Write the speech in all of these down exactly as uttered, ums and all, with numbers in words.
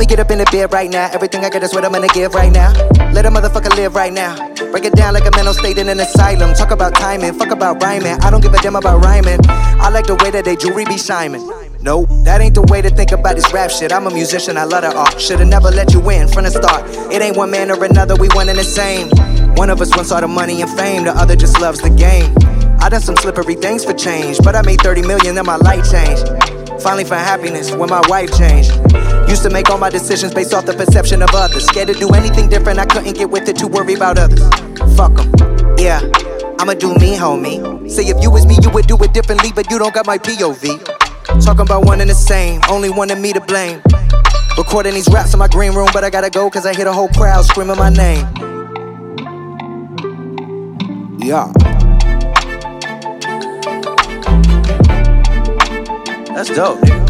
me get up in the bed right now. Everything I got is what I'm gonna give right now. Let a motherfucker live right now. Break it down like a mental state in an asylum. Talk about timing, fuck about rhyming. I don't give a damn about rhyming. I like the way that they jewelry be shining. Nope, that ain't the way to think about this rap shit. I'm a musician, I love the art. Should've never let you in from the start. It ain't one man or another, we one and the same. One of us wants all the money and fame, the other just loves the game. I done some slippery things for change, but I made thirty million and my life changed. Finally found happiness when my wife changed. Used to make all my decisions based off the perception of others. Scared to do anything different, I couldn't get with it, too worried about others. Fuck em, yeah, I'ma do me, homie. Say if you was me, you would do it differently, but you don't got my P O V. Talking about one and the same, only one of me to blame. Recording these raps in my green room, but I gotta go cause I hear the whole crowd screaming my name. Yeah. That's dope, nigga.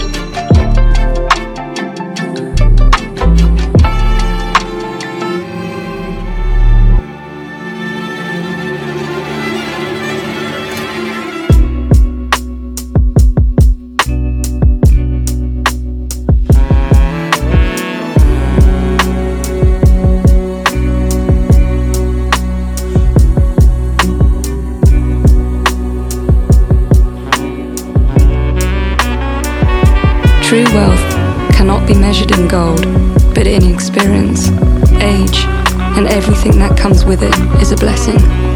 True wealth cannot be measured in gold, but in experience, age, and everything that comes with it is a blessing.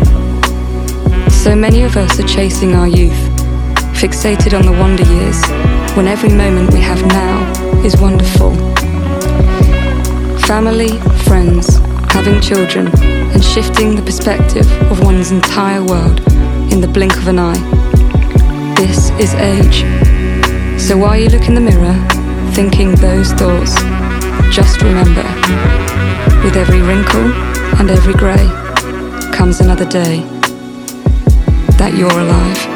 So many of us are chasing our youth, fixated on the wonder years, when every moment we have now is wonderful. Family, friends, having children, and shifting the perspective of one's entire world in the blink of an eye. This is age. So while you look in the mirror, thinking those thoughts, just remember, with every wrinkle and every grey comes another day that you're alive.